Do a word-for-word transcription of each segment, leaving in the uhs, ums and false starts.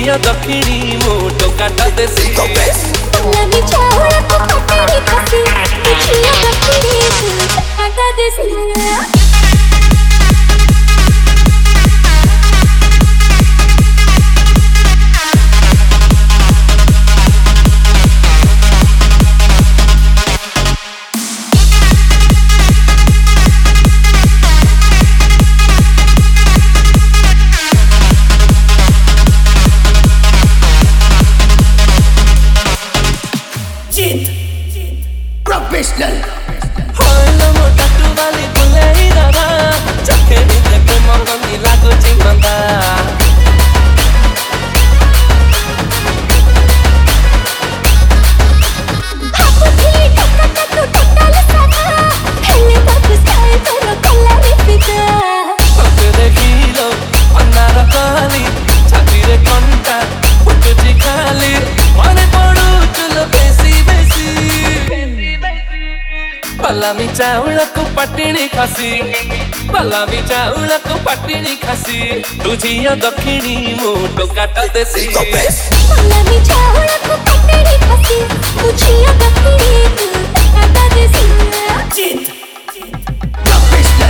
तुझिया दक्षिणी मोटो काटा देसी पल्लवी चावल को पकड़ी खसी तुझिया दक्षिणी काटा देसी Professional. Hola moda tu vali bulei dada, chake ni dekhe mangani lagu chimanda. Hapu thi takka takku total sana, hele babu style karo kolari pita. Ate dekhilo annara kali, chati re konta, putji khali, mane podu chulo besi besi. पलामी चावल को पट्टिनी खासी पलामी चावल को पट्टिनी खासी तुझिया दक्षिणी मोटो काटा देसी पलामी चावल को पट्टिनी खासी तुझिया दक्षिणी काटा देसी Jit. Professional.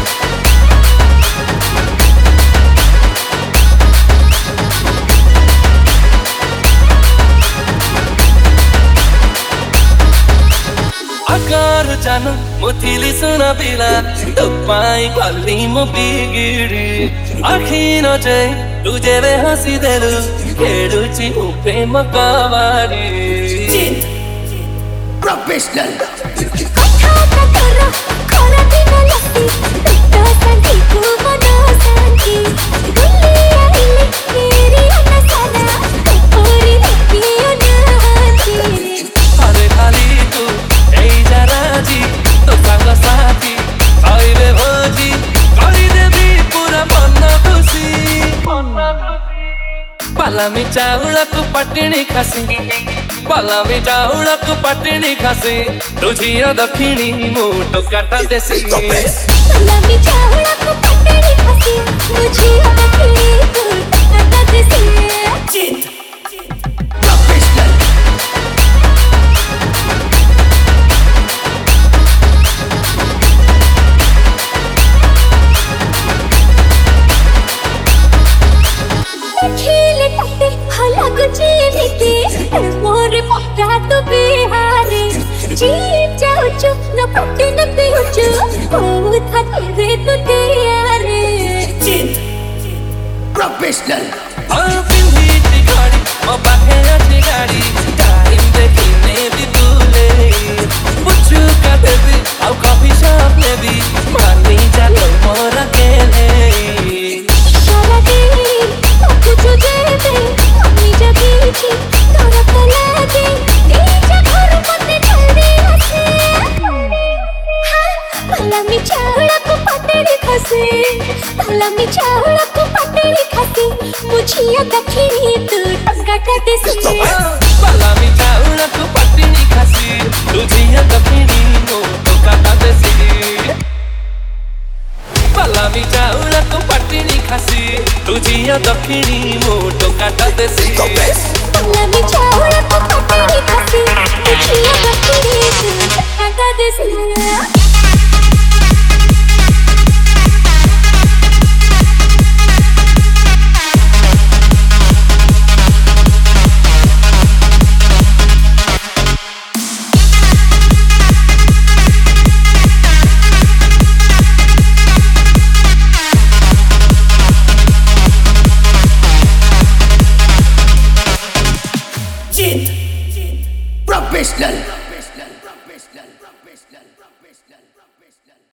आकार जानो मुथिली सुना पिला तो पाई पाली मो बिगिड़ी आखी न जाए तुझे वे हंसी देलु खेलु ची उपे मकावारी Jit. Professional. कथा न करो खोरा दिन लस्सी पिट्टा संगी को मनो संगी गुल्ली आइले मेरी अनसाना पूरी लगी उन्हांती अरे खाली तू ei jaraji to sanga sathi aibe bhoji kari debi pura manna khushi palami chaula ko patini khasi palami chaula ko patini khasi tujhiya dakhini moto kata desi Pallavi चावल को पकड़ी खसी तुझिया दक्षिणी काटा देसी Jit. Professional. खेले टट्टे हला गुची नीति मोर पक्का तू बिहारी जी जाओ चुप न पट्टे न पीछू ओ था तेरे तू तैयारी Jit. Professional. और पिंडी ची गाड़ी ओ बाहे अच्छी गाड़ी टाइम देखने भी दूले पुच्चू का देवी आओ कॉफी शॉप ले भी मानी जालो मोरा केले शाला दे कुछ दे अपनी जगह छी तोरा तला दे तेजा घर पते जल्दी हसे पल्लवी चावल को पकड़ी खसी पल्लवी चावल को पकड़ी खसी मुझिया दक्षिणी तू काटा देसी पलामी चावल को पट्टिनी खासी तुझिया दक्षिणी मोटो काटा देसी पलामी चावल को पट्टिनी खासी तुझिया दक्षिणी मोटो काटा देसी पल्लवी चावल को पकड़ी खसी मुझिया दक्षिणी तू काटा देसी